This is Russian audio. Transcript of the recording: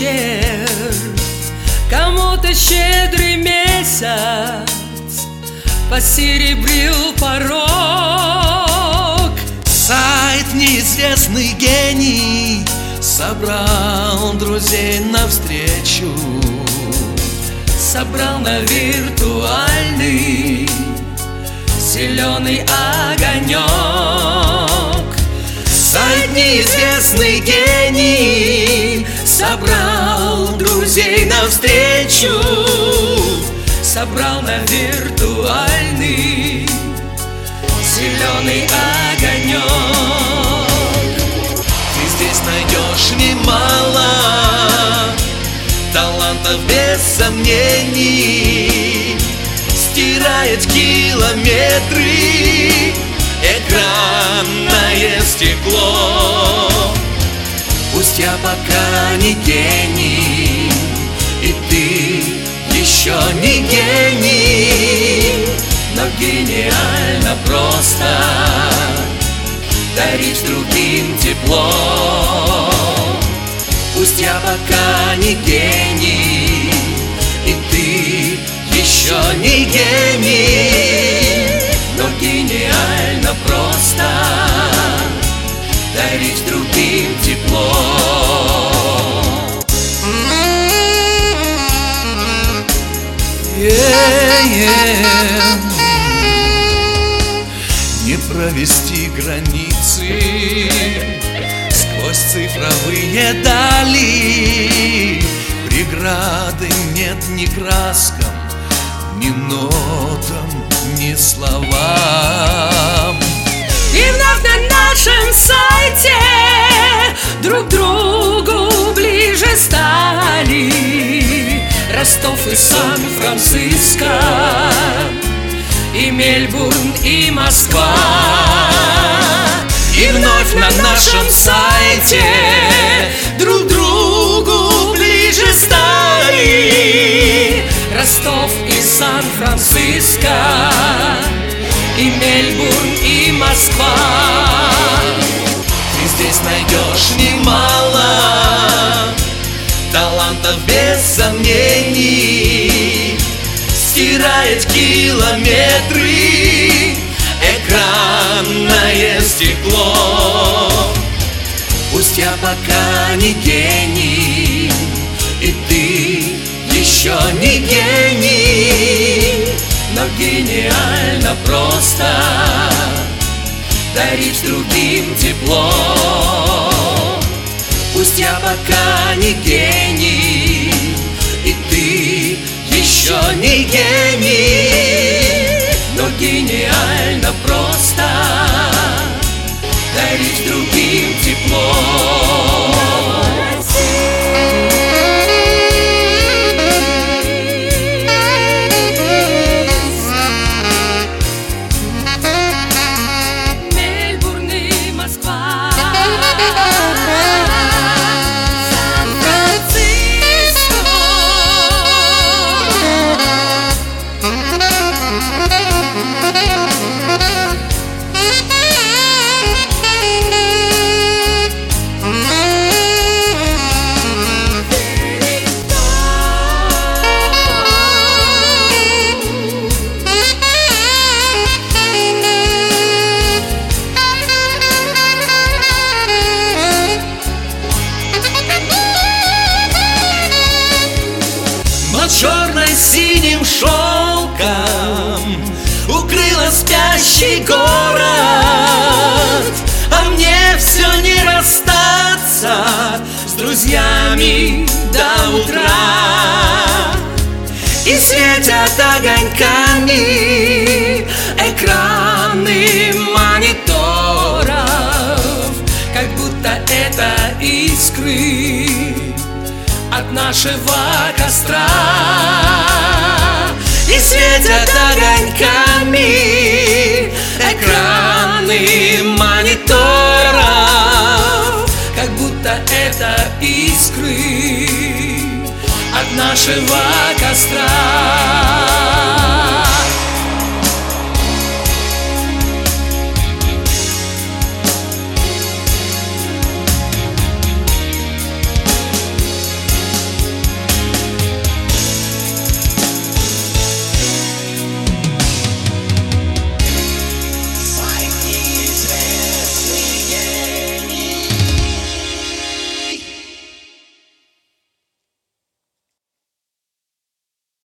вечер, кому-то щедрый месяц посеребрил порог. Сайт неизвестный гений собрал друзей навстречу, собрал на виртуальный зеленый огонек. Сайт неизвестный гений собрал друзей навстречу, собрал на виртуальный зеленый огонек. Ты здесь найдешь немало талантов без сомнений, стирает километры экранное стекло. Пусть я пока не гений, и ты еще не гений, но гениально просто дарить другим тепло. Пусть я пока не гений, и ты еще не гений, но гениально просто дарить другим тепло. Не провести границы сквозь цифровые дали. Преграды нет ни краскам, ни нотам, ни словам. И вновь на нашем сайте друг другу ближе стали Ростов и Сан-Франциско, и Мельбурн, и Москва. И вновь на нашем сайте друг другу ближе стали Ростов и Сан-Франциско, и Мельбурн, и Москва. Ты здесь найдешь немало талантов без сомнений, стирает километры экранное стекло. Пусть я пока не гений, и ты еще не гений, но гениально просто дарить другим тепло. Пусть я пока не гений, и ты еще не гений, но гениально просто дарить другим тепло. черно-синим шелком укрыла спящий город, а мне все не расстаться с друзьями до утра. И светят огоньками экраны мониторов, как будто это искры от нашего костра. И светят огоньками экраны мониторов, как будто это искры от нашего